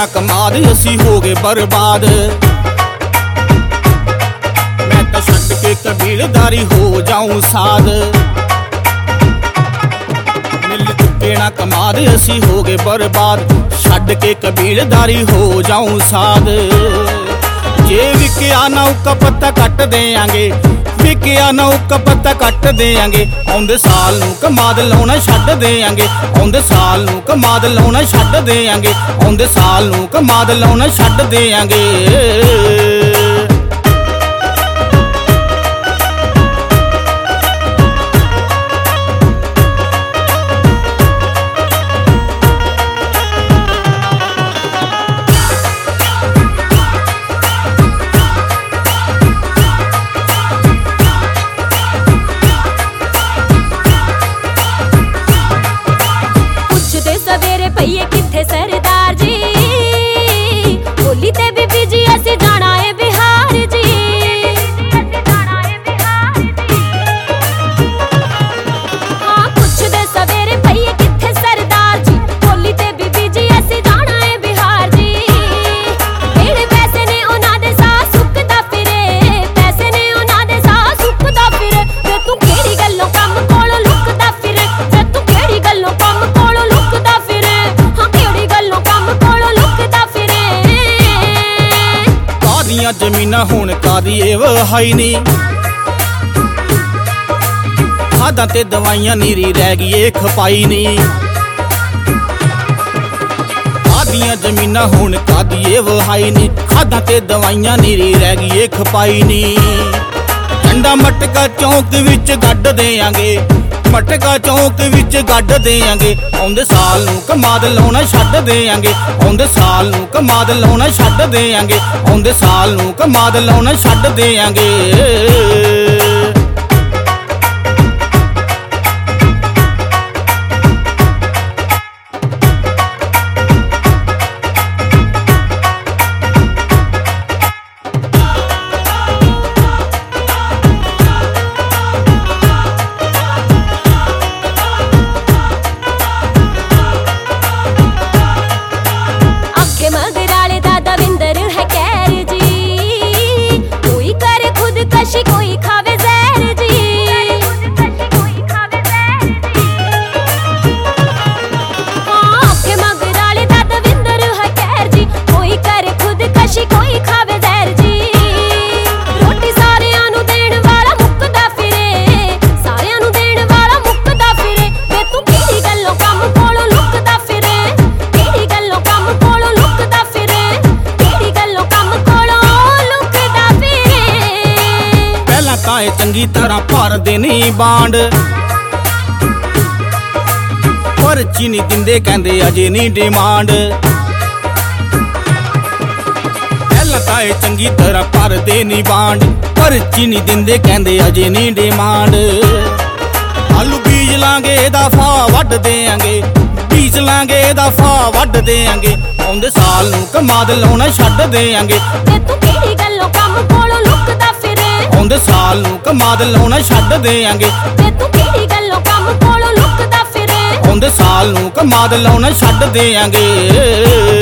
ना कमाद असी हो गए बर्बाद। मैं तो छड्ड के कबीलदारी हो जाऊं साध। मिल चुके ना कमाद असी हो गए बर्बाद, छड्ड के कबीलदारी हो जाऊं साध। जे विकिया नौका पत्ता कट देंगे, विकिया नौका पत्ता कट देंगे। आउंदे साल नूं कमाद लाउणा छड्ड देंगे, आउंदे साल नूं कमाद लाउणा छड्ड देंगे, आउंदे साल नूं कमाद लाउणा छड्ड देंगे। सवेरे पईए किथे सरदार जी, बोली ते बीबी जी असी जाना है बिहार जी। हाँ पुछदे सवेरे पईए किथे सरदार जी, बोली ते बीबी जी असी जाना है बिहार जी। किहड़े पैसे ने उन्हां दे साह सुकदा फिरे, पैसे ने उन्हां दे साह सुकदा फिरे। ते तू किहड़ी गल्लों कम कोलों लुकदा फिरे, ते तू किहड़ी गल्लों कम कोलों लुकदा फिरे। जमीना हुण कादी ए वहाई नी, खादां ते दवाइयां नीरी रह गई ए खपाई नी। कादियां जमीना हुण कादी ए वहाई नी, खादां ते दवाइयां नीरी रह गई ए खपाई नी। झंडा मटका चौक विच गड्ढ देंगे, मटका चौक विच गड्ढ देंगे। आउंदे साल नूं कमाद लाउणा छड्ड देंगे, आउंदे साल नूं कमाद लाउणा छड्ड देंगे, आउंदे साल नूं कमाद लाउणा छड्ड देंगे। मगराले दा दविंदर है कैर जी, कोई करे खुदकशी कोई खावे जहर जी। हाँ आखे मगराले दा दविंदर है कैर जी, कोई करे खुदकशी कोई खावे जहर जी। रोटी सारियां नूं देण वाला मुकदा फिरे, सारियां नूं देण वाला मुकदा फिरे। ते तू किहड़ी गल्लों कम कोलों लुकदा फिरे, किहड़ी गल्लों कम कोलों ताए चंगी तरह भर देनी बांड, पर्ची नहीं दिंदे कहंदे अजे नहीं डिमांड। पहला ताए चंगी तरह भर देनी बांड, पर्ची नहीं दिंदे कहंदे अजे नहीं डिमांड। आलू बीज लांगे दफा वड्ड देंगे, बीज लांगे दफा वड्ड देंगे। आउंदे साल नूं कमाद लाउणा छड्ड देंगे, ते तू किहड़ी गल्लों कम कोलों लुकदा फिरे। आउंदे साल नूं कमाद लाउणा छड्ड देंगे, ते तू किहड़ी गल्लों कम कोलों लुकदा फिरे। आउंदे साल नूं कमाद लाउणा छड्ड देंगे।